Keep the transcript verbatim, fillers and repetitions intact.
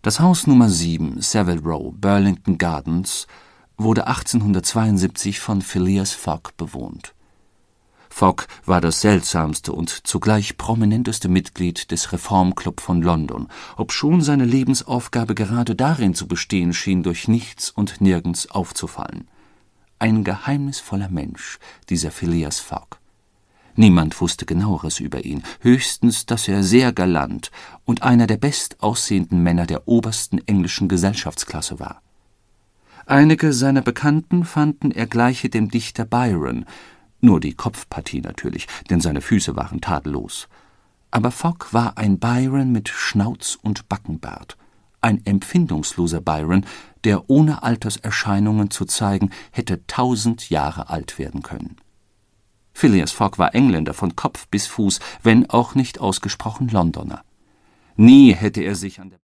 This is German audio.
Das Haus Nummer sieben, Savile Row, Burlington Gardens, wurde achtzehnhundertzweiundsiebzig von Phileas Fogg bewohnt. Fogg war das seltsamste und zugleich prominenteste Mitglied des Reformclub von London, obschon seine Lebensaufgabe gerade darin zu bestehen schien, durch nichts und nirgends aufzufallen. Ein geheimnisvoller Mensch, dieser Phileas Fogg. Niemand wusste Genaueres über ihn, höchstens, dass er sehr galant und einer der bestaussehenden Männer der obersten englischen Gesellschaftsklasse war. Einige seiner Bekannten fanden, er gleiche dem Dichter Byron, nur die Kopfpartie natürlich, denn seine Füße waren tadellos. Aber Fogg war ein Byron mit Schnauz und Backenbart, ein empfindungsloser Byron, der ohne Alterserscheinungen zu zeigen hätte tausend Jahre alt werden können. Phileas Fogg war Engländer von Kopf bis Fuß, wenn auch nicht ausgesprochen Londoner. Nie hätte er sich an der